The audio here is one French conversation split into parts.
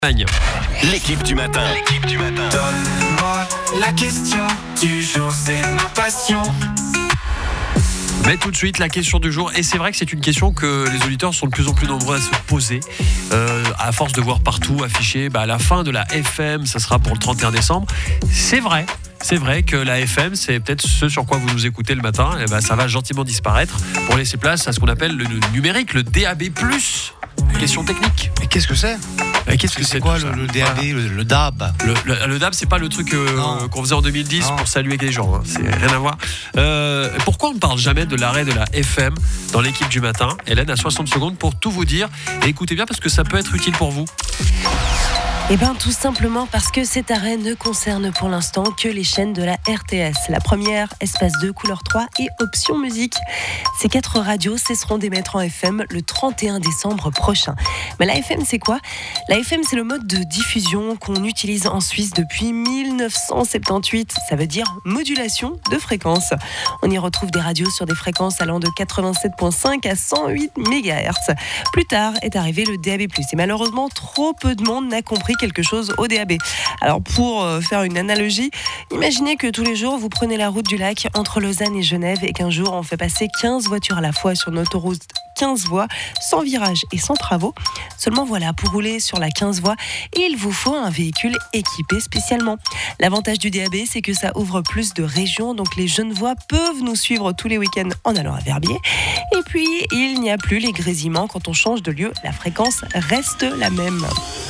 L'équipe du matin. Donne-moi la question du jour, c'est ma passion. Mais tout de suite, la question du jour. Et c'est vrai que c'est une question que les auditeurs sont de plus en plus nombreux à se poser. À force de voir partout affiché à la fin de la FM, ça sera pour le 31 décembre. C'est vrai que la FM, c'est peut-être ce sur quoi vous nous écoutez le matin. Et ça va gentiment disparaître pour laisser place à ce qu'on appelle le numérique, le DAB+. Question technique. Mais qu'est-ce que c'est ? Qu'est-ce que C'est quoi le DAB, le DAB ? Le DAB, c'est pas le truc qu'on faisait en 2010 pour saluer les gens. Hein. C'est rien à voir. Pourquoi on ne parle jamais de l'arrêt de la FM dans l'équipe du matin ? Hélène a 60 secondes pour tout vous dire. Et écoutez bien parce que ça peut être utile pour vous. Eh bien, tout simplement parce que cet arrêt ne concerne pour l'instant que les chaînes de la RTS. La première, Espace 2, Couleur 3 et Option Musique. Ces 4 radios cesseront d'émettre en FM le 31 décembre prochain. Mais la FM, c'est quoi ? La FM, c'est le mode de diffusion qu'on utilise en Suisse depuis 1978. Ça veut dire modulation de fréquence. On y retrouve des radios sur des fréquences allant de 87,5 à 108 MHz. Plus tard est arrivé le DAB+. Et malheureusement, trop peu de monde n'a compris quelque chose au DAB. Alors pour faire une analogie, imaginez que tous les jours vous prenez la route du lac entre Lausanne et Genève et qu'un jour on fait passer 15 voitures à la fois sur une autoroute 15 voies, sans virage et sans travaux. Seulement voilà, pour rouler sur la 15 voies, il vous faut un véhicule équipé spécialement. L'avantage du DAB, c'est que ça ouvre plus de régions, donc les Genevois peuvent nous suivre tous les week-ends en allant à Verbier. Et puis, il n'y a plus les grésillements quand on change de lieu, la fréquence reste la même.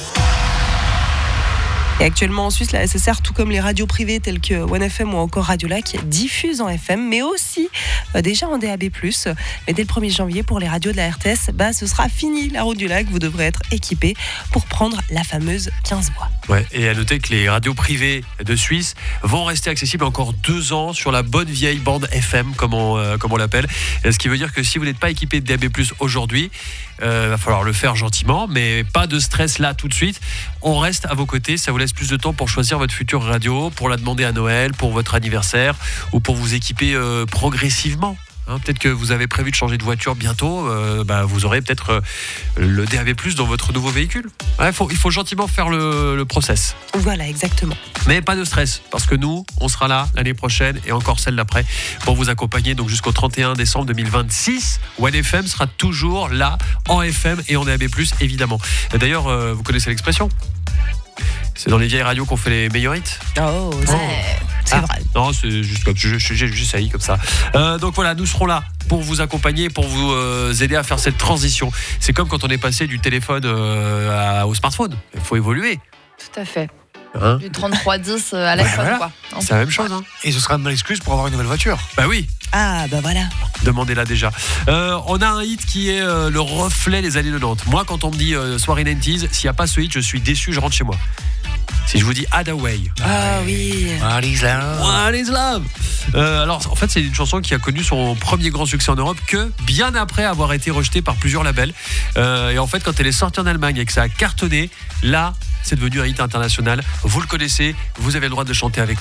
Et actuellement en Suisse, la SSR, tout comme les radios privées telles que OneFM ou encore Radio Lac, diffusent en FM, mais aussi déjà en DAB+. Mais dès le 1er janvier, pour les radios de la RTS, ce sera fini la route du lac. Vous devrez être équipé pour prendre la fameuse 15 voies. Ouais, et à noter que les radios privées de Suisse vont rester accessibles encore 2 ans sur la bonne vieille bande FM, comme on l'appelle. Ce qui veut dire que si vous n'êtes pas équipé de DAB+, aujourd'hui, va falloir le faire gentiment, mais pas de stress là tout de suite. On reste à vos côtés, ça vous laisse plus de temps pour choisir votre future radio, pour la demander à Noël, pour votre anniversaire ou pour vous équiper progressivement. Peut-être que vous avez prévu de changer de voiture bientôt, vous aurez peut-être le DAB+ dans votre nouveau véhicule. Il faut gentiment faire le process. Voilà, exactement. Mais pas de stress, parce que nous, on sera là l'année prochaine et encore celle d'après pour vous accompagner donc jusqu'au 31 décembre 2026. OneFM sera toujours là en FM et en DAB+, évidemment. Et d'ailleurs, vous connaissez l'expression ? C'est dans les vieilles radios qu'on fait les meilleurs hits. C'est vrai. Non, c'est juste comme j'essaye comme ça. Donc voilà, nous serons là pour vous accompagner, pour vous aider à faire cette transition. C'est comme quand on est passé du téléphone au smartphone. Il faut évoluer. Tout à fait. Du 3310 à l'iPhone, quoi. C'est la même chose. Et ce sera une bonne excuse pour avoir une nouvelle voiture. Bah oui. Ah, voilà. Demandez-la déjà. On a un hit qui est le reflet des années 90. Moi, quand on me dit soirée 90s, s'il n'y a pas ce hit, je suis déçu, je rentre chez moi. Si je vous dis Hadaway. Ah oui. What is love ? What is love ? Alors, en fait, c'est une chanson qui a connu son premier grand succès en Europe que bien après avoir été rejetée par plusieurs labels. Et en fait, quand elle est sortie en Allemagne et que ça a cartonné, là, c'est devenu un hit international. Vous le connaissez, vous avez le droit de chanter avec.